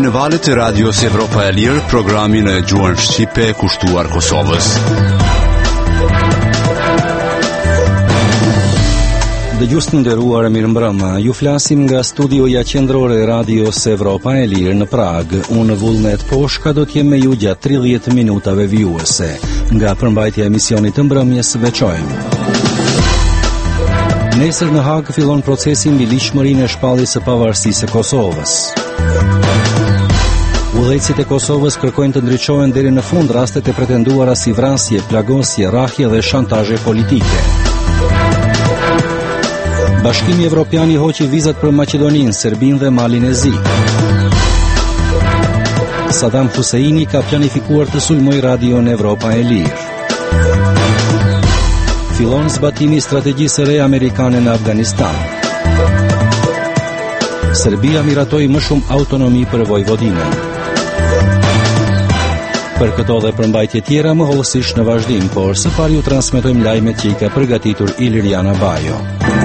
në valët e Radios Evropa e Lirë, programin e gjuhën shqipe kushtuar Kosovës. Dëgjues të nderuar, mirëmbrëma. Ju flasim nga studioja qendrore e Radios Evropa e Lirë në Prag. Unë Vullnet Poshka do të jem me ju gjatë 30 minutave vijuese. Nga përmbajtja e emisionit të mbrëmjes veçojmë. Nesër në Hag fillon procesi mbi ligjshmërinë e shpalljes së pavarësisë së Kosovës. Udhëheqësit e Kosovës kërkojnë të ndriçohen deri në fund rastet e pretenduara si vrasje, plagosje, rrahje dhe shantazhe politike. Bashkimi Evropian i hoqi vizat për Maqedoninë, Serbinë dhe Malin e Zi. Saddam Husseini ka planifikuar të sulmojë Radion Evropa e Lirë. Fillon zbatimi i strategjisë së re amerikane në Afganistan. Serbia miratoi më shumë autonomi për Vojvodinën. Për këto dhe përmbajtje tjera më hollësisht në vazhdim, por së pari ju transmetojmë lajmet që i ka përgatitur Iliriana Bajo.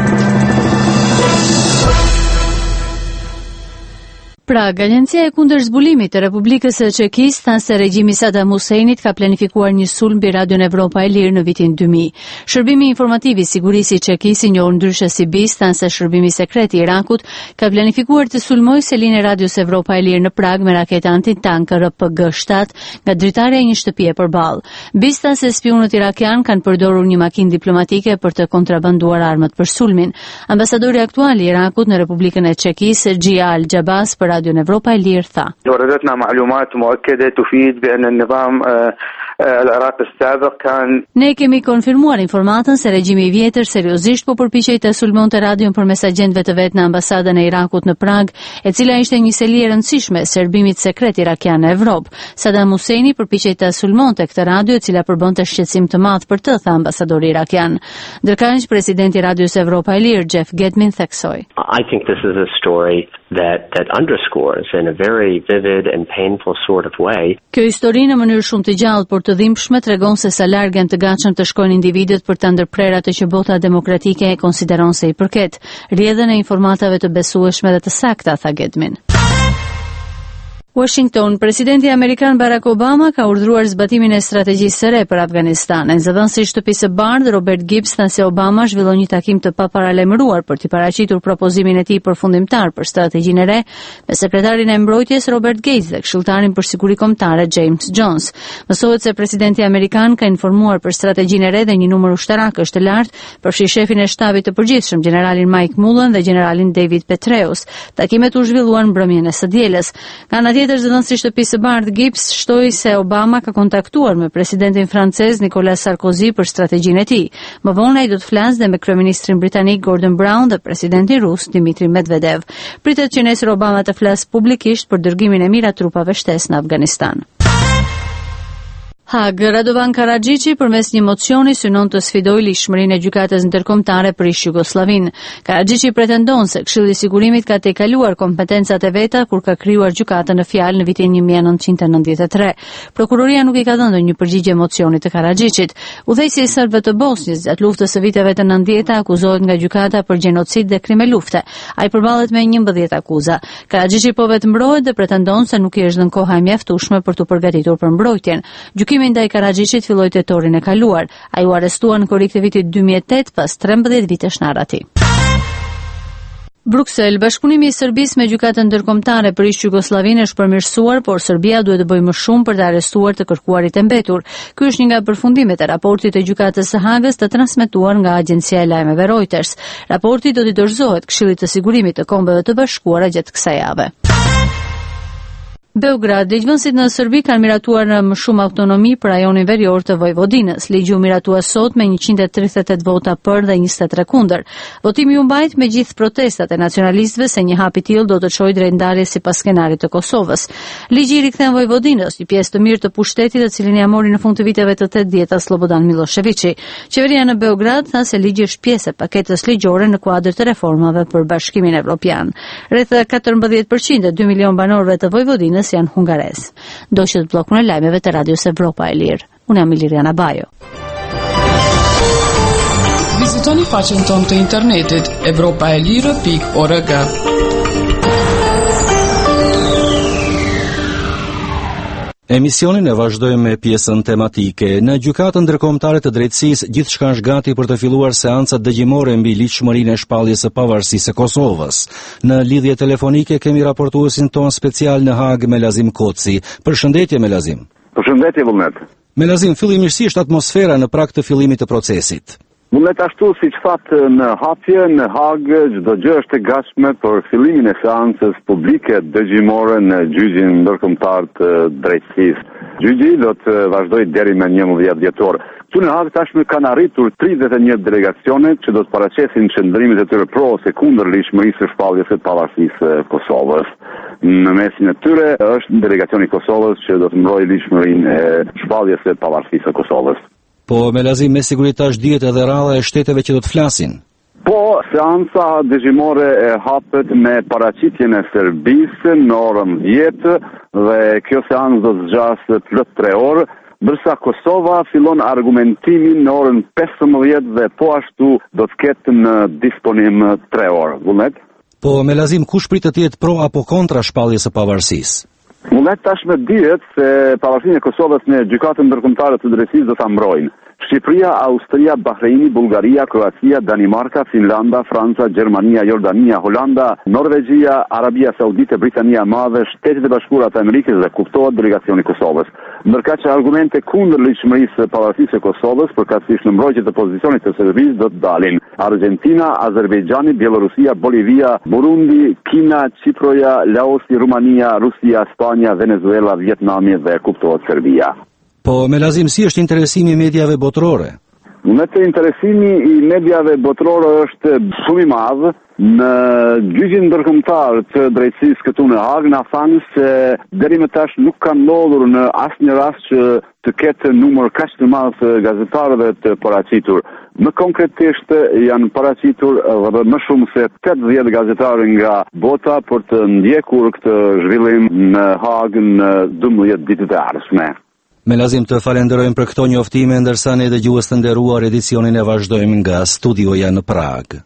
Prag, Agencia e kundër zbulimit të Republikës së Çekisë than se regjimi Saddam Husseinit ka planifikuar një sulm mbi Radion Evropa e Lirë në vitin 2000. Shërbimi informativ i sigurisë i Çekisë, i njohur ndryshe si BIS, than se shërbimi sekret i Irakut ka planifikuar të sulmojë selinë e Radios Evropa e Lirë në Prag me raketa antitank RPG-7 nga dritarja e një shtëpie përballë. BIS than se spionët irakian kanë përdorur një makinë diplomatike për të kontrabanduar armët për sulmin. Ambasadori aktual i Irakut në Republikën e Çekisë, Gjia Al-Jabas, për Radion Evropa e Lirë tha: Ne kemi konfirmuar informatën se regjimi i vjetër seriozisht po përpiqej të sulmonte radion përmes agjentëve të vet në ambasadën e Irakut në Prag, e cila ishte një seli e rëndësishme e serbimit sekret irakian në Evropë. Saddam Husseini përpiqej të sulmonte këtë radio, e cila përbënte shqetësim të madh për të, tha ambasadori irakian. Ndërkënd, presidenti i Radios Evropa e Lirë, Jeff Gedmin, theksoi: I think this is a story that underscores in a very vivid and painful sort of way. Kjo histori në mënyrë shumë të gjallë por të dhimbshme tregon se sa larg janë të gatshëm të shkojnë individët për ta ndërprerë atë që bota demokratike e konsideron se i përket. Rrjedhën e informatave të besueshme dhe të sakta, tha Gedmin. Washington, presidenti amerikan Barack Obama ka urdhëruar zbatimin e strategjisë së re për Afganistan. Zëdhënësi i Shtëpisë së Bardhë, Robert Gibbs, tha se Obama zhvilloi një takim të paparalajmëruar për t'i paraqitur propozimin e tij përfundimtar për strategjinë e re me sekretarin e mbrojtjes Robert Gates dhe këshilltarin për siguri kombëtare James Jones. Mësohet se presidenti amerikan ka informuar për strategjinë e re dhe një numër ushtarakësh të lartë, përfshi shefin e shtabit të përgjithshëm, generalin Mike Mullen dhe generalin David Petraeus. Takimet u zhvilluan mbrëmjen e së dielës. Zëdhënësi i Shtëpisë së Bardhë Gibbs shtoi se Obama ka kontaktuar me presidentin francez Nicolas Sarkozy për strategjinë e tij. Më vonë ai do të flasë dhe me kryeministrin britanik Gordon Brown dhe presidentin rus Dmitry Medvedev. Pritet që nesër Obama të flasë publikisht për dërgimin e mirë të trupave shtesë në Afganistan. Hag, Radovan Karadzici përmes një mocioni synon të sfidojë ligjshmërinë e gjykatës ndërkombëtare për Jugosllavinë. Karadzici pretendon se Këshilli i Sigurimit ka tejkaluar kompetencat e veta kur ka krijuar gjykatën në fjalë në vitin 1993. Prokuroria nuk i ka dhënë një përgjigje mocionit të Karadzicit. Udhëheqësi i serbëve të Bosnjës gjatë luftës së viteve të 90-ta akuzohet nga gjykata për gjenocid dhe krime lufte. Ai përballet me 11 akuza. Karadzici po vetë mbrohet dhe pretendon se nuk i është dhënë koha e mjaftueshme për t'u përgatitur për mbrojtjen. Gjykimi ndaj Karadzicit filloi tetorin e kaluar. Ai u arrestuar në korrik të vitit 2008 pas 13 vitesh në arrati. Bruksel, bashkëpunimi i Serbisë me gjykatën ndërkombëtare për Jugosllavinë është përmirësuar, por Serbia duhet të bëjë më shumë për të arrestuar të kërkuarit e mbetur. Ky është një nga përfundimet e raportit të gjykatës së Hagës të transmetuar nga agjencia e lajmeve Reuters. Raporti do t'i dorëzohet Këshillit të Sigurimit të Kombeve të Bashkuara gjatë kësaj jave. Beograd, ligjvënësit në Serbi kanë miratuar në më shumë autonomi për rajonin verior të Vojvodinës. Ligji u miratua sot me 138 vota për dhe 23 kundër. Votimi u mbajt me gjithë protestat e nacionalistëve se një hap i tillë do të çojë drejt ndarjes sipas skenarit të Kosovës. Ligji i rikthen Vojvodinës, një pjesë të mirë të pushtetit të cilin ia mori në fund të viteve të 80-ta Slobodan Miloševići. Qeveria në Beograd tha se ligji është pjesë e paketës ligjore në kuadër të reformave për Bashkimin Evropian. Rreth 14% e 2 milion banorëve të Vojvodinës janë hungarez. Ndoqët bllokun e lajmeve të Radios Evropa e Lirë. Unë jam Iliriana Bajo. Vizitoni faqen tonë të internetit evropaelire.org. Emisionin e vazhdojmë me pjesën tematike. Në gjykatën ndërkombëtare të drejtësisë, gjithçka është gati për të filluar seancat dëgjimore mbi ligjshmërinë e shpalljes së pavarësisë së Kosovës. Në lidhje telefonike kemi raportuesin ton special në Hag, Melazim Koci. Përshëndetje Melazim. Përshëndetje Vullnet. Melazim, fillimisht si është atmosfera në prag të fillimit të procesit? Vullnet, ashtu si që thatë në hapje, në Hag, çdo gjë është e gatshme për fillimin e seancës publike dëgjimore në gjyqin ndërkombëtar të drejtësisë. Gjyqi do të vazhdojë deri më 11 dhjetor. Këtu në Hag tashmë kanë arritur 31 delegacione që do të paraqesin qëndrimet e tyre pro ose kundër ligjshmërisë së shpalljes së pavarësisë së Kosovës. Në mesin e tyre është delegacioni i Kosovës që do të mbrojë ligjshmërinë e shpalljes së pavarësisë së Kosovës. Po, Melazim, me siguri tash dihet edhe rradha e shteteve që do të flasin. Po, seanca dëgjimore e hapet me paraqitjen e Serbisë në orën 10 dhe kjo seancë do të zgjasë plot 3 orë, ndërsa Kosova fillon argumentimin në orën 15 dhe po ashtu do të ketë në disponim 3 orë. Vullnet? Po, Melazim, kush pritet të jetë pro apo kontra shpalljes së pavarësisë? Vullnet, tashmë dihet se pavarësinë e Kosovës në gjykatën ndërkombëtare të drejtësisë do ta mbrojnë Shqipëria, Austria, Bahreini, Bullgaria, Kroacia, Danimarka, Finlanda, Franca, Gjermania, Jordania, Holanda, Norvegjia, Arabia Saudite, Britania e Madhe, Shtetet e Bashkuara të Amerikës dhe kuptohet delegacioni i Kosovës. Ndërkaq që argumente kundër ligjshmërisë së pavarësisë së Kosovës, përkatësisht në mbrojtje të pozicionit të Serbisë do të dalin Argentina, Azerbejxhani, Bielorusia, Bolivia, Burundi, Kina, Çiproja, Laosi, Rumania, Rusia, Spanja, Venezuela, Vietnami dhe kuptohet Serbia. Po, Melazim, si është interesimi i mediave botërore? Me të interesimi i mediave botërore është shumë i madh. Në gjyqin ndërkombëtar të drejtësisë këtu në Hag na thanë se deri më tash nuk ka ndodhur në asnjë rast që të ketë numër kaq të madh të gazetarëve të paraqitur. Më konkretisht janë paraqitur edhe më shumë se 80 gazetarë nga bota për të ndjekur këtë zhvillim në Hag në 12 ditët e ardhshme. Melazim, të falenderojmë për këto njoftime, ndërsa ne dëgjues të nderuar edicionin e vazhdojmë nga studioja në Prag.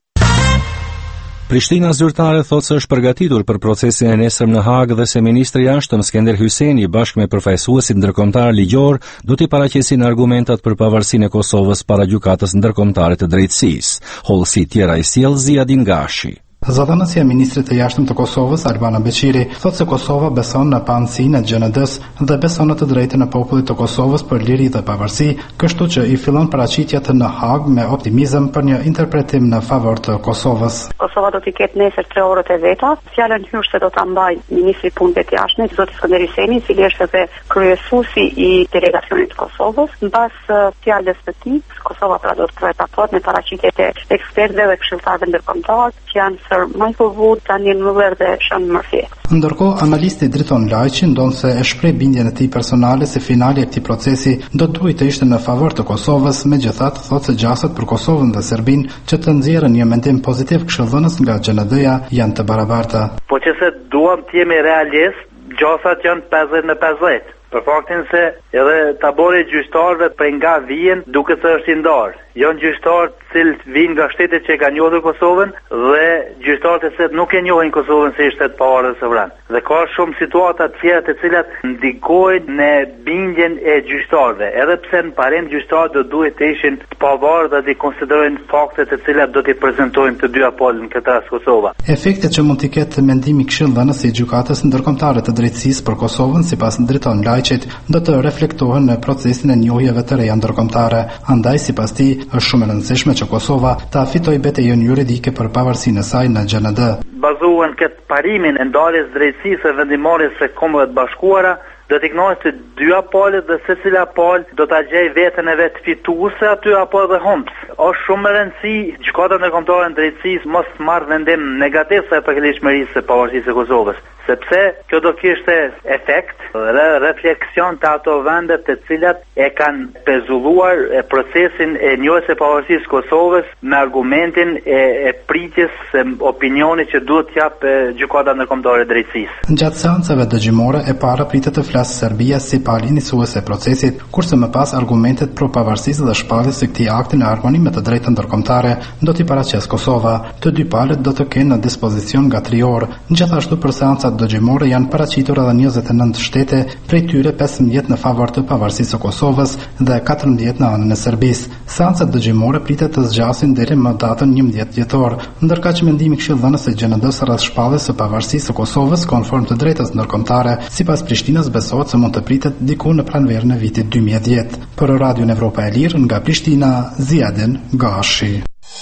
Prishtina zyrtare thotë se është përgatitur për procesin e nesërm në Hag dhe se ministri i jashtëm Skender Hyjseni bashkë me përfaqësuesit ndërkombëtar ligjor do t'i paraqesin argumentat për pavarësinë e Kosovës para gjykatës ndërkombëtare të drejtësisë. Hollësi tjera i sjell Ziadin Gashi. Zëdhënësja e ministrit të jashtëm të Kosovës, Albana Beqiri, thotë se Kosova beson në paanësinë e GND-s dhe beson në të drejtën e popullit të Kosovës për liri dhe pavarësi, kështu që i fillon paraqitjet në Hag me optimizëm për një interpretim në favor të Kosovës. Kosova do t'i ketë nesër 3 orët e veta. Fjalën hyrëse do ta mbajë ministri i punëve të jashtme, zoti Skënder Hyjseni, i cili është edhe kryesuesi i delegacionit të Kosovës. Mbas fjalës së tij, Kosova pra do të krejë raport me paraqitjet e ekspertëve dhe këshilltarëve ndërkombëtar, që janë Sir Michael Wood, Daniel Muller dhe Sean Murphy. Ndërkohë, analisti Driton Lajçi ndonë se e shpreh bindjen e tij personale se finali e këtij procesi do duhet të ishte në favor të Kosovës, megjithatë thotë se gjasat për Kosovën dhe Serbinë që të nxjerrën një mendim pozitiv këshillëdhënës nga GND-ja janë të barabarta. Po që se duam të jemi realist, gjasat janë 50-50. Për faktin se edhe tabori gjyqtarëve prej nga vijen duket se është i ndarë. Janë gjyqtarë të cilët vijnë nga shtetet që e kanë njohur Kosovën dhe gjyqtarët e cilët nuk e njohin Kosovën si shtet pavarë dhe sovran. Dhe ka shumë situata të tjera të cilat ndikojnë në bindjen e gjyqtarëve, edhe pse në parim gjyqtarët do duhet të ishin të pavarë dhe të konsiderojnë faktet të cilat do t'i prezantojnë të dyja palët në këtë rast Kosova. Efektet që mund t'i ketë mendimi i këshillëdhënës së gjykatës ndërkombëtare të drejtësisë për Kosovën, sipas Driton Lajçit, do të reflektohen në procesin e njohjeve të reja ndërkombëtare. Andaj, sipas tij, është shumë e rëndësishme që Kosova ta fitojë betejën juridike për pavarësinë e saj në GND. Bazuan këtë parimin e ndarjes drejtësisë së vendimarrjes së Kombeve të Bashkuara, do t'i kënaqet të dyja palët dhe secila palë do ta gjejë veten e vet fituese aty apo edhe humbs. Është shumë e rëndësishme gjykata ndërkombëtare e drejtësisë mos marrë vendim negativ sa për ligjshmërisë së pavarësisë së Kosovës, sepse kjo do kishte efekt dhe refleksion të ato vende të cilat e kanë pezulluar procesin e njohjes së pavarësisë së Kosovës me argumentin e pritjes së opinionit që duhet t'jap gjykata ndërkombëtare e drejtësisë. Gjatë seancave dëgjimore e para pritet të flasë Serbia si palë iniciuese e procesit, kurse më pas argumentet pro pavarësisë dhe shpalljes së këtij akti në harmoni me të drejtën ndërkombëtare do t'i paraqes Kosova. Të dy palët do të kenë në dispozicion nga 3 orë. Gjithashtu për seancat dëgjimore janë paraqitur edhe 29 shtete, prej tyre 15 në favor të pavarësisë së Kosovës dhe 14 në anën e Serbisë. Seancat dëgjimore pritet të zgjasin deri më datën 11 dhjetor, ndërkaq mendimi këshillëdhënës së GND-s rreth shpalljes së pavarësisë së Kosovës konform të drejtës ndërkombëtare, sipas Prishtinës besohet se mund të pritet diku në pranverën e vitit 2010. Për Radion Evropa e Lirë nga Prishtina, Ziadin Gashi.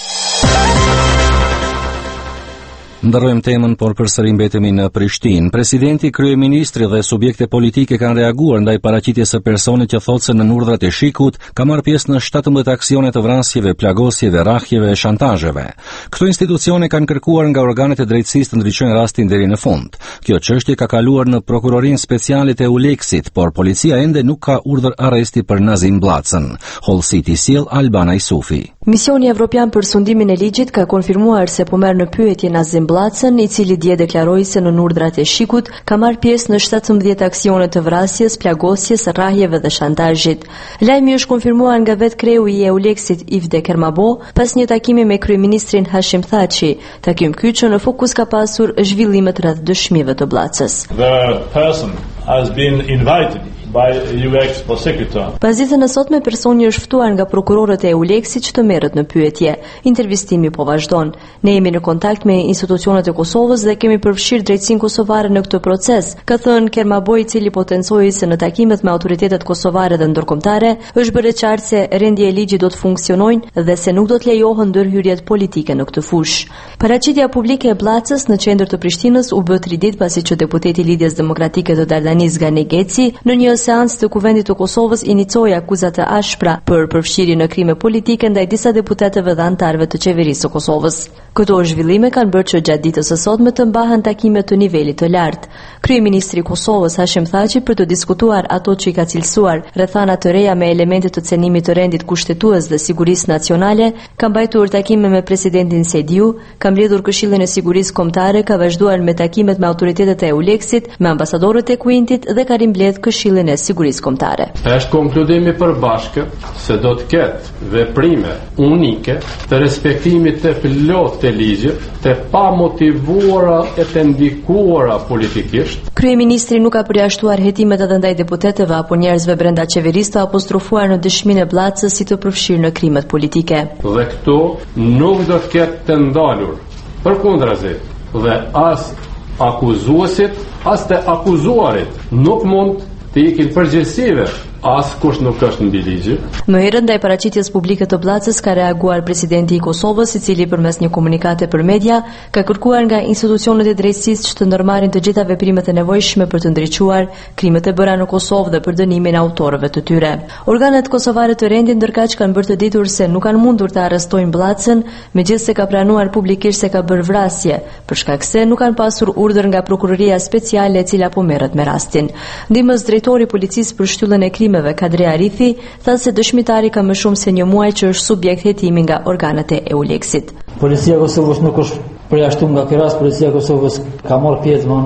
Ndërrojmë temën, por përsëri mbetemi në Prishtinë. Presidenti, kryeministri dhe subjekte politike kanë reaguar ndaj paraqitjes së personit që thotë se në urdhrat e Shikut ka marrë pjesë në 17 aksione të vrasjeve, plagosjeve, rrahjeve e shantazheve. Këto institucione kanë kërkuar nga organet e drejtësisë të ndriçojnë rastin deri në fund. Kjo çështje ka kaluar në prokurorinë speciale të Euleksit, por policia ende nuk ka urdhër arresti për Nazim Bllacën. Hollësiti sjell Albana Isufi. Misioni Evropian për sundimin e ligjit ka konfirmuar se po merr në pyetje Nazim Bllacën, i cili dje deklaroi se në urdhrat e Shikut ka marrë pjesë në 17 aksione të vrasjes, plagosjes, rrahjeve dhe shantazhit. Lajmi është konfirmuar nga vetë kreu i Euleksit Yves Kermabo pas një takimi me kryeministrin Hashim Thaçi. Takim ky që në fokus ka pasur zhvillimet rreth dëshmive të Bllacës. The person has been invited by UX prosecutor. Pazitën e sotme personi është ftuar nga prokurorët e Euleksit që të merret në pyetje. Intervistimi po vazhdon. Ne jemi në kontakt me institucionet e Kosovës dhe kemi përfshirë drejtësinë kosovare në këtë proces, ka thënë Kermaboj, i cili potencoi se në takimet me autoritetet kosovare dhe ndërkombëtare është bërë qartë se rendja e ligjit do të funksionojnë dhe se nuk do të lejohen ndërhyrjet politike në këtë fushë. Paraqitja publike e Bllacës në qendër të Prishtinës u bë 3 ditë pasi që deputeti i Lidhjes Demokratike të Dardanis Gani Geci në një seancë të Kuvendit të Kosovës inicoi akuzat të ashpra për përfshirje në krime politike ndaj disa deputetëve dhe anëtarëve të qeverisë së Kosovës. Këto zhvillime kanë bërë që gjatë ditës së sotme të mbahen takime të nivelit të lartë. Kryeministri i Kosovës Hashim Thaçi për të diskutuar ato që i ka cilësuar rrethana të reja me elemente të cenimit të rendit kushtetues dhe sigurisë nacionale, ka mbajtur takime me presidentin Sediu, ka mbledhur Këshillin e Sigurisë Kombëtare, ka vazhduar me takimet me autoritetet e Euleksit, me ambasadorët e Kuintit dhe ka rimbledh Këshillin e Sigurisë Kombëtare. Është konkludimi i përbashkët se do të ketë veprime unike të respektimit të plot të ligjit, të pa motivuara e të ndikuara politikisht. Kryeministri nuk ka përjashtuar hetimet edhe ndaj deputetëve apo njerëzve brenda qeverisë të apostrofuar në dëshminë e Bllacës si të përfshirë në krimet politike. Dhe këto nuk do të ketë të ndalur. Përkundrazi, dhe as akuzuesit, as të akuzuarit nuk mund të ikin përgjegjësive. As kush nuk është mbi ligj. Më herët ndaj paraqitjes publike të Bllacës ka reaguar presidenti i Kosovës, i cili përmes një komunikate për media ka kërkuar nga institucionet e drejtësisë që të ndërmarrin të gjitha veprimet e nevojshme për të ndriçuar krimet e bëra në Kosovë dhe për dënimin e autorëve të tyre. Organet kosovare të rendit ndërkaq kanë bërë të ditur se nuk kanë mundur të arrestojnë Bllacën, megjithëse ka pranuar publikisht se ka bërë vrasje, për shkak se nuk kanë pasur urdhër nga prokuroria speciale e cila po merret me rastin. Ndihmës drejtori i policisë për shtyllën e krimeve Kadria Arithi tha se dëshmitari ka më shumë se një muaj që është subjekt hetimi nga organet e Euleksit. Policia e Kosovës nuk është përjashtuar nga ky rast. Policia e Kosovës ka marrë pjesë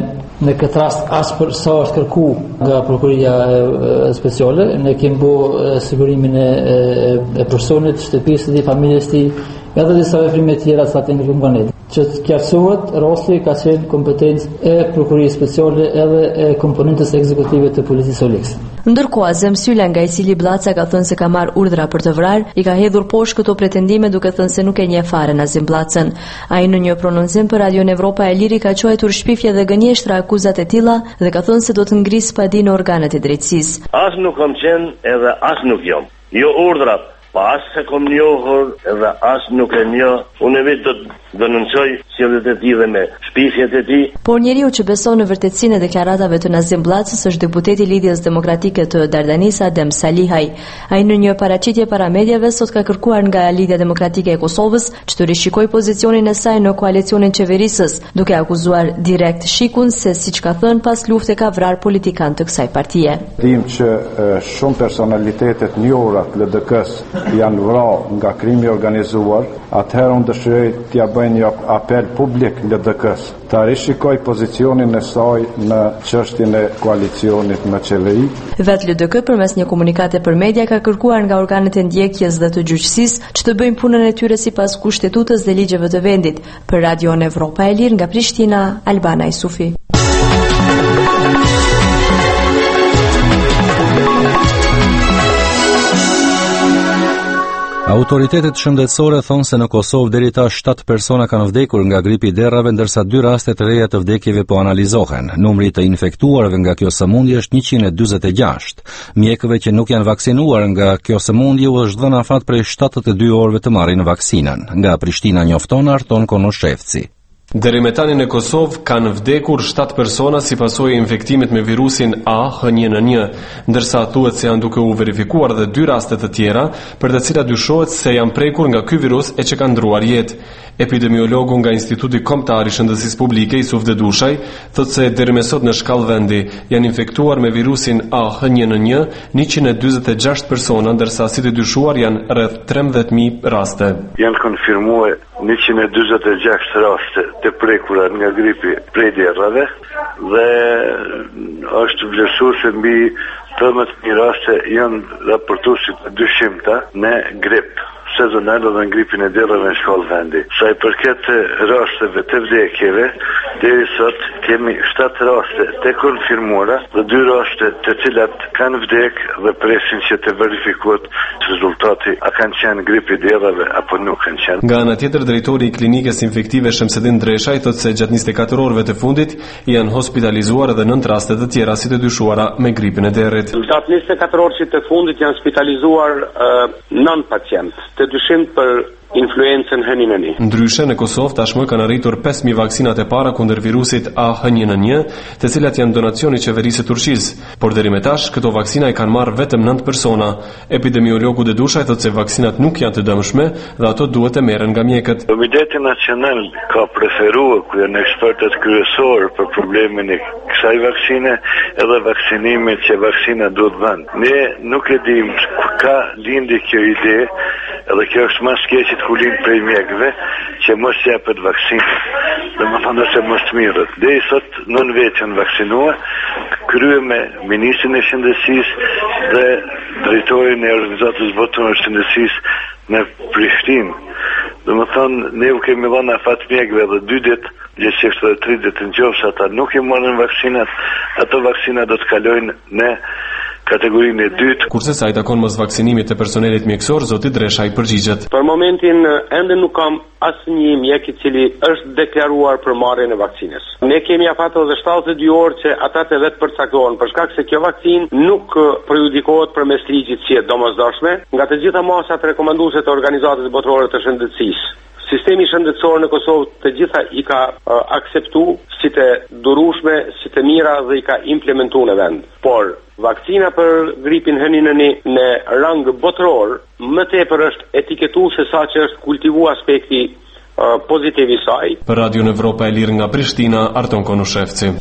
në këtë rast as për sa është kërkuar nga prokuroria speciale. Ne kemi bërë sigurimin e personit, shtëpisë dhe familjes së tij, edhe disa veprime të tjera sa të ndërkombëtarit. Që të qartësohet, rasti ka qenë kompetencë e prokurorisë speciale edhe e komponentës ekzekutive të policisë Euleksit. Ndërkohë, Azem Sylla, nga i cili Bllaca ka thënë se ka marrë urdhra për të vrarë, i ka hedhur poshtë këto pretendime duke thënë se nuk e njeh fare Nazim Bllacën. Ai në një prononcim për Radion Evropa e Liri ka quajtur shpifje dhe gënjeshtra akuzat e tilla dhe ka thënë se do të ngrisë padinë organet e drejtësisë. As nuk kam qenë edhe as nuk jam. Jo urdhrat, pa as se kom njohur edhe as nuk e njoh. Unë vetë do të denoncoj sjelljet e tij dhe me shpifjet e tij. Por njeriu që beson në vërtetësinë e deklaratave të Nazim Bllacës është deputeti i Lidhjes Demokratike të Dardanis Adem Salihaj. Ai në një paraqitje para mediave sot ka kërkuar nga Lidhja Demokratike e Kosovës që të rishikojë pozicionin e saj në koalicionin qeverisës, duke akuzuar direkt Shikun se, siç ka thënë, pas lufte ka vrarë politikan të kësaj partie. Dim që shumë personalitetet njohura të LDK-s janë vrarë nga krimi organizuar. Atëherë unë dëshiroj t'ja bëj një apel publik LDK-s ta rishikoj pozicionin e saj në çështjen e koalicionit në qeveri. Vetë LDK përmes një komunikate për media ka kërkuar nga organet e ndjekjes dhe të gjyqësisë që të bëjnë punën e tyre sipas kushtetutës dhe ligjeve të vendit. Për Radion Evropa e Lirë nga Prishtina, Albana Isufi. Autoritetet shëndetësore thonë se në Kosovë deri tash 7 persona kanë vdekur nga gripi i derrave, ndërsa 2 raste të reja të vdekjeve po analizohen. Numri të infektuarve nga kjo sëmundje është 146. Mjekëve që nuk janë vaksinuar nga kjo sëmundje u është dhënë afat prej 72 orëve të marrin vaksinën. Nga Prishtina njofton Arton Konoshevci. Deri me tani në Kosovë kanë vdekur 7 persona si pasojë e infektimit me virusin A-H1N1, ndërsa thuhet se janë duke u verifikuar dhe 2 raste të tjera, për të cilat dyshohet se janë prekur nga ky virus e që kanë ndruar jetë. Epidemiologu nga Instituti Kombëtar i Shëndetësisë Publike Isuf Dedushay thotë se deri më sot në shkallë vendi janë infektuar me virusin A-H1N1 146 persona, ndërsa si të dyshuar janë rreth 13.000 raste. Janë konfirmuar 146 raste të prekura nga gripi prej derrave dhe është vlerësuar se mbi 13.000 raste janë raportuar si të dyshimta në grip sezonal dhe në gripin e derrave në shkollë vendi. Sa i përket rasteve të vdekjeve, deri sot kemi 7 raste të konfirmuara dhe 2 raste të cilat kanë vdek dhe presin që të verifikohet rezultati a kanë qenë gripi i derrave apo nuk kanë qenë. Nga ana tjetër, drejtori i klinikës infektive Shemsedin Dreshaj thotë se gjatë 24 orëve të fundit janë hospitalizuar edhe 9 raste të tjera si të dyshuara me gripin e derrit. Gjatë 24 orëve të fundit janë hospitalizuar 9 pacientë të dyshim për influencën H1N1. Ndryshe në Kosovë tashmë kanë arritur 5.000 vaksinat e para kundër virusit A-H1N1, të cilat janë donacioni i qeverisë së Turqisë, por deri më tash këto vaksina i kanë marrë vetëm 9 persona. Epidemiologu Dedushay thotë se vaksinat nuk janë të dëmshme dhe ato duhet të merren nga mjekët. Komiteti Nacional ka preferuar ku janë ekspertët kryesorë për problemin e kësaj vaksine edhe vaksinimit që vaksina duhet vënë. Ne nuk e dim ka lindi kjo ide, edhe kjo është mas keqit ku lind prej mjekëve që mos japet vaksinë. Dhe më thonë se mos të mirët. Dhe i sot nën vetë janë vaksinua, krye me Ministrin e Shëndetësisë dhe drejtorin e Organizatës Botërore të Shëndetësisë në Prishtinë. Dhe më thonë, ne u kemi dhënë afat mjekëve dhe 2 ditë, gjithsesi edhe 3 ditë në qoftë ata nuk i marrin vaksinat, ato vaksina do të kalojnë në kategorinë e dytë. Kurse sa i takon mos vaksinimit të personelit mjekësor, zoti Dreshaj përgjigjet. Për momentin ende nuk kam asnjë mjek i cili është deklaruar për marrjen e vaksinës. Ne kemi afato dhe 72 orë që ata të vetë përcaktohen, për shkak se kjo vaksinë nuk prejudikohet përmes ligjit si e domosdoshme nga të gjitha masat rekomanduese të Organizatës Botërore të Shëndetësisë. Sistemi shëndetësor në Kosovë të gjitha i ka akseptu si të durueshme, si të mira dhe i ka implementuar në vend. Por vaksina për gripin H1N1 në rang botëror më tepër është etiketuar se sa që është kultivuar aspekti pozitiv i saj. Për Radio Evropa e Lirë nga Prishtina, Arton Konoshevci.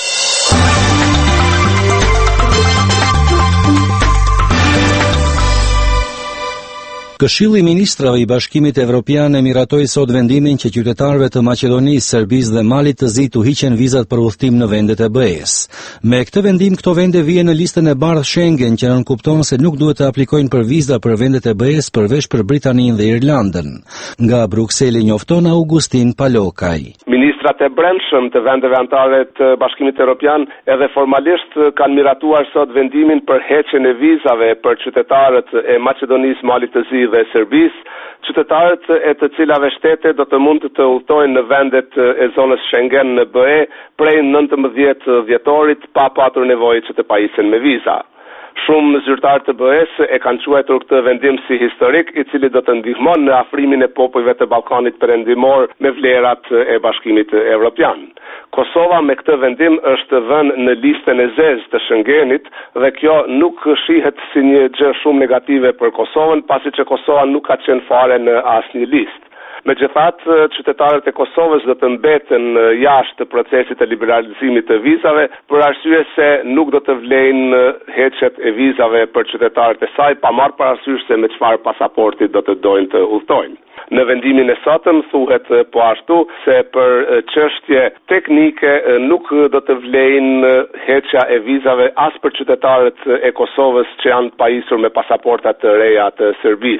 Këshilli i Ministrave i Bashkimit Evropian e miratoi sot vendimin që qytetarëve të Maqedonisë, Serbisë dhe Malit të Zi u hiqen vizat për udhëtim në vendet e BE-s. Me këtë vendim këto vende vijnë në listën e bardhë Schengen, që nënkupton se nuk duhet të aplikojnë për viza për vendet e BE-s përveç për Britaninë dhe Irlandën. Nga Brukseli njofton Augustin Palokaj. Ministrat e brendshëm të vendeve anëtare të Bashkimit Evropian edhe formalisht kanë miratuar sot vendimin për heqjen e vizave për qytetarët e Maqedonisë, Malit të Zi dhe Serbisë, qytetarët e të cilave shtete do të mund të udhtojnë në vendet e zonës Schengen në BE prej 19 dhjetorit pa patur nevojë që të pajisen me viza. Shumë zyrtarë të BE-s e kanë quajtur këtë vendim si historik, i cili do të ndihmon në afrimin e popujve të Ballkanit Perëndimor me vlerat e Bashkimit Evropian. Kosova me këtë vendim është vënë në listën e zezë të Schengenit dhe kjo nuk shihet si një gjë shumë negative për Kosovën, pasi që Kosova nuk ka qenë fare në asnjë listë. Megjithatë, qytetarët e Kosovës do të mbeten jashtë procesit të liberalizimit të vizave për arsye se nuk do të vlejnë heqjet e vizave për qytetarët e saj, pa marrë parasysh se me çfarë pasaporti do të dojnë të udhtojnë. Në vendimin e sotëm thuhet po ashtu se për çështje teknike nuk do të vlejnë heqja e vizave as për qytetarët e Kosovës që janë pajisur me pasaporta të reja të Serbisë.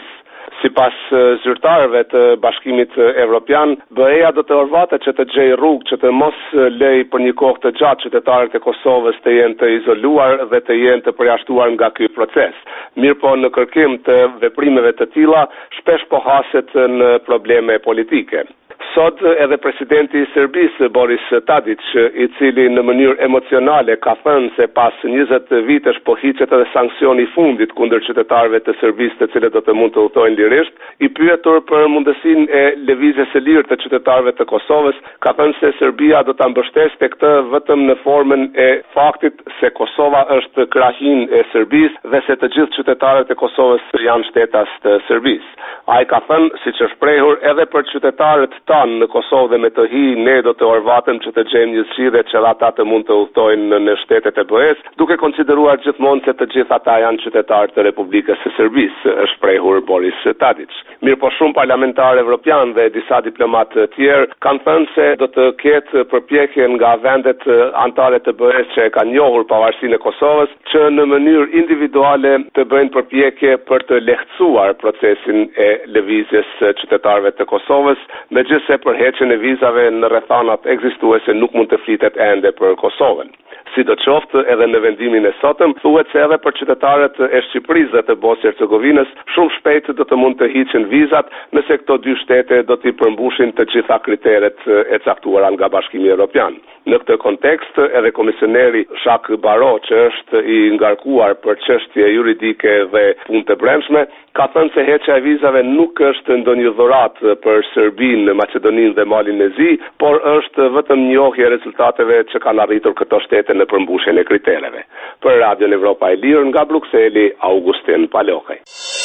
Sipas zyrtarëve të Bashkimit Evropian, BE-ja do të orvatet që të gjejë rrugë që të mos lej për një kohë të gjatë qytetarët e Kosovës të jenë të izoluar dhe të jenë të përjashtuar nga ky proces. Mirëpo në kërkim të veprimeve të tilla, shpesh po haset në probleme politike. Sot edhe presidenti i Serbisë Boris Tadić, i cili në mënyrë emocionale ka thënë se pas 20 vitesh po hiqet edhe sanksioni i fundit kundër qytetarëve të Serbisë të cilët do të mund të udhtojnë lirisht, i pyetur për mundësinë e lëvizjes së lirë të qytetarëve të Kosovës, ka thënë se Serbia do ta mbështeste këtë vetëm në formën e faktit se Kosova është krahin e Serbisë dhe se të gjithë qytetarët e Kosovës janë shtetas të Serbisë. Ai ka thënë, siç është shprehur, edhe për qytetarët tanë në Kosovë dhe me të hi, ne do të orvatem që të gjejmë një zgjidhje që ata të mund të udhtojnë në shtetet e BE-s, duke konsideruar gjithmonë se të gjithë ata janë qytetarë të Republikës së Serbisë, është shprehur Boris Tadić. Mirëpo shumë parlamentarë evropian dhe disa diplomatë të tjerë kanë thënë se do të ketë përpjekje nga vendet anëtare të BE-s që e kanë njohur pavarësinë e Kosovës që në mënyrë individuale të bëjnë përpjekje për të lehtësuar procesin e lëvizjes qytetarëve të Kosovës, megjithëse përheqjen e vizave në rrethanat ekzistuese nuk mund të flitet ende për Kosovën. Sidoqoftë, edhe në vendimin e sotëm, thuhet se edhe për qytetarët e Shqipërisë dhe të Bosnjë-Hercegovinës shumë shpejt do të mund të hiqen vizat nëse këto dy shtete do t'i përmbushin të gjitha kriteret e caktuara nga Bashkimi Evropian. Në këtë kontekst, edhe komisioneri Jacques Barrot, që është i ngarkuar për çështje juridike dhe punë të brendshme, ka thënë se heqja e vizave nuk është ndonjë dhuratë për Serbinë, Maqedoninë dhe Malin e Zi, por është vetëm njohje e rezultateve që kanë arritur këto shtete në përmbushjen e kritereve. Për Radion Evropa e Lirë nga Brukseli, Augustin Palokaj.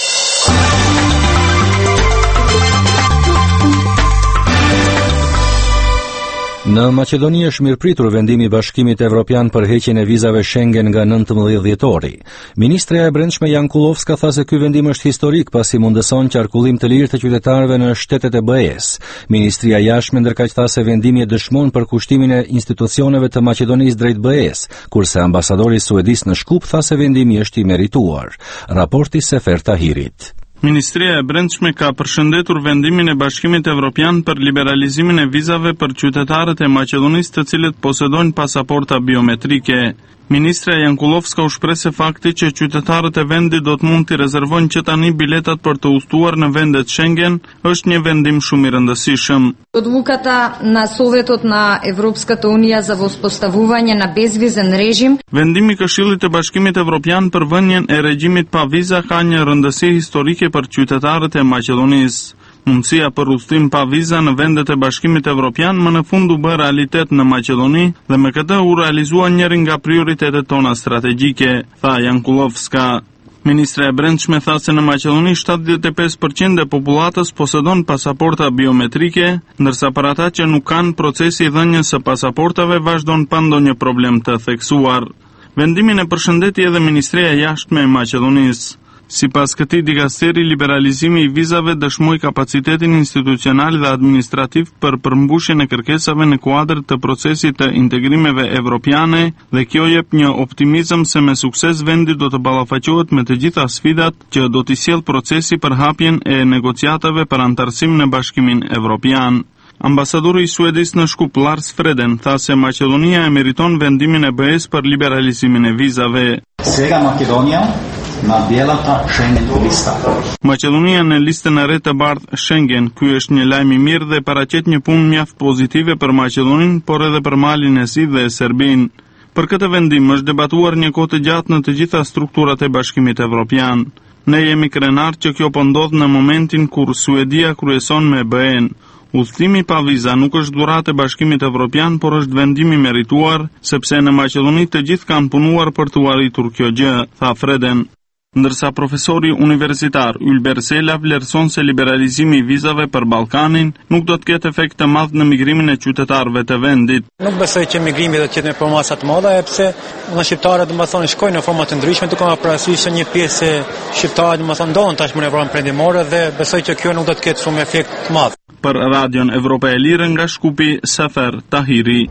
Në Maqedoni është mirëpritur vendimi i Bashkimit Evropian për heqjen e vizave Schengen nga 19 dhjetori. Ministreja e Brendshme Jankulovska tha se ky vendim është historik pasi mundëson qarkullim të lirë të qytetarëve në shtetet e BE-s. Ministria e Jashtme ndërkaq tha se vendimi e dëshmon përkushtimin e institucioneve të Maqedonisë drejt BE-s, kurse ambasadori suedis në Shkup tha se vendimi është i merituar. Raporti Sefer Tahirit. Ministria e Brendshme ka përshëndetur vendimin e Bashkimit Evropian për liberalizimin e vizave për qytetarët e Maqedonisë të cilët posedojnë pasaporta biometrike. Ministra Jankulovska u shpreh se fakti që qytetarët e vendit do të mund të rezervojnë që tani biletat për të udhëtuar në vendet Schengen është një vendim shumë i rëndësishëm. Одлуката на Советот на Европската унија за воспоставување на безвизен режим. Vendimi i Këshillit të Bashkimit Evropian për vënien e regjimit pa viza ka një rëndësi historike për qytetarët e Maqedonisë. Mundësia për udhëtim pa viza në vendet e Bashkimit Evropian më në fund u bë realitet në Maqedoni dhe me këtë u realizua njëri nga prioritetet tona strategjike, tha Jankulovska. Ministra e Brendshme tha se në Maqedoni 75% e popullatës posedon pasaporta biometrike, ndërsa për ata që nuk kanë, procesi i dhënies së pasaportave vazhdon pa ndonjë problem të theksuar. Vendimin e përshëndeti edhe Ministria e Jashtme e Maqedonisë. Sipas këtij dikasteri, liberalizimi i vizave dëshmoi kapacitetin institucional dhe administrativ për përmbushjen e kërkesave në kuadër të procesit të integrimeve evropiane dhe kjo jep një optimizëm se me sukses vendi do të ballafaqohet me të gjitha sfidat që do t'i sjellë procesi për hapjen e negociatave për antarësim në Bashkimin Evropian. Ambasadori i Suedis në Shkup, Lars Freden, tha se Maqedonia e meriton vendimin e BE-s për liberalizimin e vizave. Сега Македонија на белата Schengen lista. Maqedonia në listën e re të bardhë Schengen. Ky është një lajm i mirë dhe paraqet një punë mjaft pozitive për Maqedoninë, por edhe për Malin e Zi dhe Serbinë. Për këtë vendim është debatuar një kohë të gjatë në të gjitha strukturat e Bashkimit Evropian. Ne jemi krenar që kjo po ndodh në momentin kur Suedia kryeson me BE-n. Udhëtimi pa viza nuk është dhuratë e Bashkimit Evropian, por është vendim i merituar, sepse në Maqedoni të gjithë kanë punuar për të arritur kjo gjë, tha Freden. Ndërsa profesori universitar Ylber Sela vlerëson se liberalizimi i vizave për Ballkanin nuk do të ketë efekt të madh në migrimin e qytetarëve të vendit. Nuk besoj që migrimi do të jetë me përmasa të mëdha, sepse shqiptarët domethënë shkojnë në forma të ndryshme, duke marrë parasysh se një pjesë shqiptarë domethënë ndodhen tashmë në Evropën perëndimore dhe besoj që kjo nuk do të ketë shumë efekt të madh. Për Radion Evropa e Lirë nga Shkupi, Sefer Tahiri.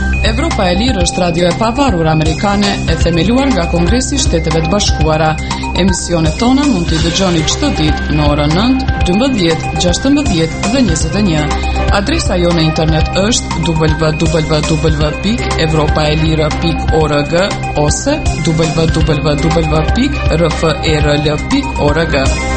Evropa e Lirë është radio e pavarur amerikane e themeluar nga Kongresi i Shteteve të Bashkuara. Emisionet tona mund t'i dëgjoni çdo ditë në orën 9, 12, 16 dhe 21. Adresa jonë e internet është www.evropaelira.org ose www.rferl.org.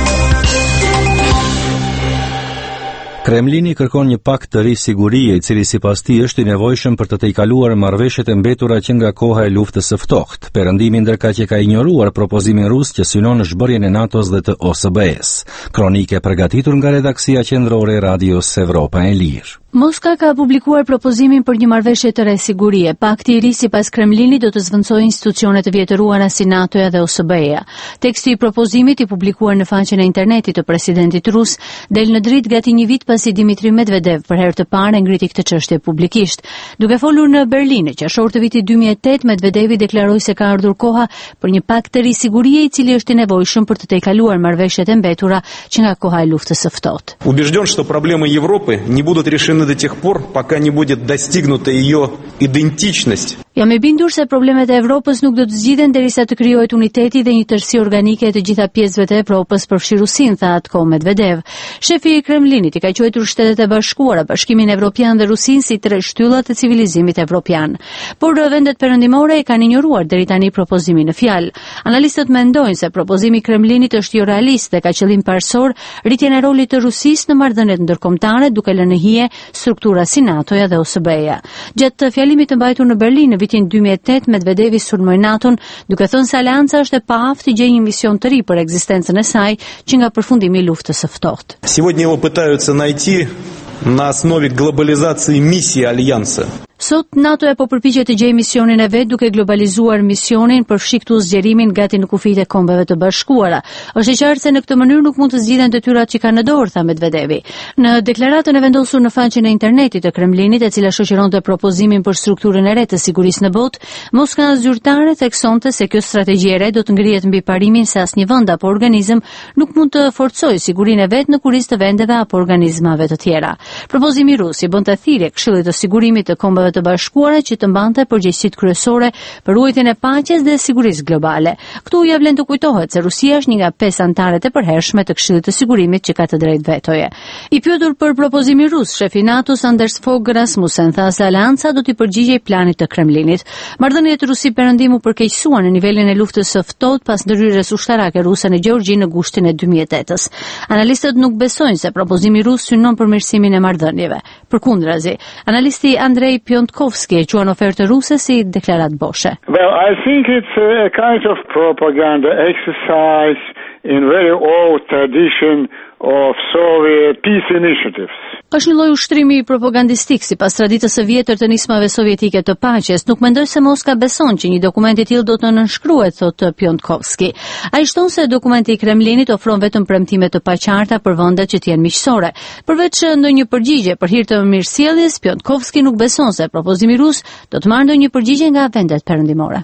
Kremlini kërkon një pakt të ri sigurie, i cili sipas tij është i nevojshëm për të tejkaluar marrëveshjet e mbetura që nga koha e luftës së ftohtë. Perëndimi ndërkaq që ka injoruar propozimin rus që synon zhbërjen e NATO-s dhe të OSBE-s. Kronike përgatitur nga redaksia qendrore e Radios Evropa e Lirë. Moska ka publikuar propozimin për një marrëveshje të re sigurie. Pakti i ri sipas Kremlinit do të zvendësojë institucionet të vjetëruara si NATO-ja dhe OSBE-ja. Teksti i propozimit i publikuar në faqen e internetit të presidentit rus del në dritë gati një vit pasi Dmitri Medvedev për herë të parë ngriti këtë çështje publikisht. Duke folur në Berlin në qershor të vitit 2008, Medvedevi deklaroi se ka ardhur koha për një pakt të ri sigurie i cili është i nevojshëm për të tejkaluar marrëveshjet e mbetura që nga koha e luftës së ftohtë. Убежден, что проблемы Европы не будут решены до тех пор, пока не будет достигнута ее идентичность. Jam i bindur se problemet e Evropës nuk do të zgjidhen derisa të krijohet uniteti dhe një tërësi organike e të gjitha pjesëve të Evropës përfshi Rusinë, tha atko Medvedev. Shefi i Kremlinit i ka quajtur Shtetet e Bashkuara, Bashkimin Evropian dhe Rusinë si tre shtyllat të civilizimit evropian. Por vendet perëndimore e kanë injoruar deri tani propozimin në fjalë. Analistët mendojnë se propozimi i Kremlinit është jo realist dhe ka qëllim parsor rritjen e rolit të Rusisë në marrëdhëniet ndërkombëtare, duke lënë në hije struktura si NATO-ja dhe OSBE-ja. Gjatë fjalimit të mbajtur në Berlin në vitin 2008, Medvedevi sulmoi NATO-n, duke thënë se aleanca është e paaftë të gjejë një mision të ri për ekzistencën e saj që nga përfundimi i luftës së ftohtë. Сегодня его пытаются найти на основе глобализации миссии альянса. Sot NATO po përpiqet të gjejë misionin e vet duke globalizuar misionin për fshiktu zgjerimin gati në kufijtë e Kombeve të Bashkuara. Është e qartë se në këtë mënyrë nuk mund të zgjidhen detyrat që kanë në dorë, tha Medvedevi. Në deklaratën e vendosur në faqen e internetit të Kremlinit, e cila shoqëronte propozimin për strukturën e re të sigurisë në botë, Moska zyrtare theksonte se kjo strategji e re do të ngrihet mbi parimin se asnjë vend apo organizëm nuk mund të forcojë sigurinë e vet në kurrizë të vendeve apo organizmave të tjera. Propozimi rus i bën të thirrje Këshillit të Sigurimit të Kombeve të Bashkuara që të mbante përgjegjësitë kryesore për ruajtjen e paqes dhe sigurisë globale. Këtu ja vlen të kujtohet se Rusia është një nga 5 anëtarët e përhershme të Këshillit të Sigurimit që ka të drejtë vetoje. I pyetur për propozimin rus, shefi i NATO-s Anders Fogh Rasmussen tha se aleanca do t'i përgjigjej planit të Kremlinit. Marrëdhëniet Rusi-Perëndim u përkeqësuan në nivelin e luftës së ftohtë pas ndërhyrjes ushtarake ruse në Gjeorgji në gushtin e 2008-s. Analistët nuk besojnë se propozimi rus synon përmirësimin e marrëdhënieve. Përkundrazi, analisti Andrei Piontkovski e quan ofertë ruse si deklarat boshe. Well, I think it's a kind of propaganda exercise in very old tradition of Soviet peace initiatives. Është një lloj ushtrimi propagandistik sipas traditës së vjetër të nismave sovjetike të paqes. Nuk mendoj se Moska beson që një dokument i tillë do të nënshkruhet, thotë Piontkovski. Ai shton se dokumenti i Kremlinit ofron vetëm premtime të paqarta për vendet që janë miqësore. Përveç ndonjë përgjigje për hir të mirësjelljes, Piontkovski nuk beson se propozimi rus do të marrë ndonjë përgjigje nga vendet perëndimore.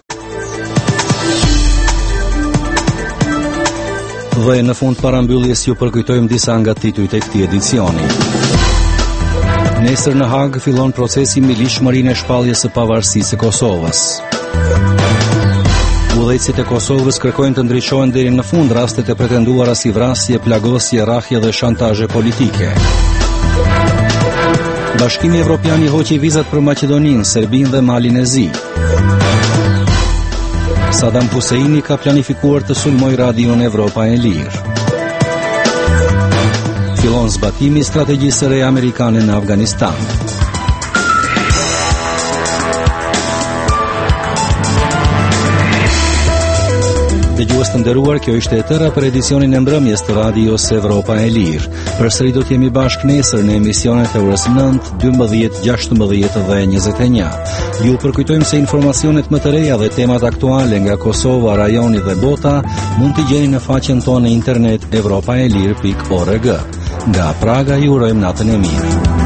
Dhe në fund parambylljes ju përkujtojmë disa nga titujt e këtij edicioni. Nesër në Hag fillon procesi mbi lishmërinë e shpalljes së pavarësisë së Kosovës. Udhëheqësit e Kosovës kërkojnë të ndriçohen deri në fund rastet e pretenduara si vrasje, plagosje, rrahje dhe shantazhe politike. Bashkimi Evropian i hoqi vizat për Maqedoninë, Serbinë dhe Malin e Zi. Saddam Husseini ka planifikuar të sulmojë Radion Evropa e Lirë. Fillon zbatimi i strategjisë së re amerikane në Afganistan. Dëgjues të nderuar, kjo ishte e tëra për edicionin e mbrëmjes të Radios Evropa e Lirë. Përsëri do të jemi bashkë nesër në emisionet e orës 9, 12, 16 dhe 21. Ju përkujtojmë se informacionet më të reja dhe temat aktuale nga Kosova, rajoni dhe bota mund t'i gjeni në faqen tonë në internet evropaelir.org. Nga Praga ju urojmë natën e mirë.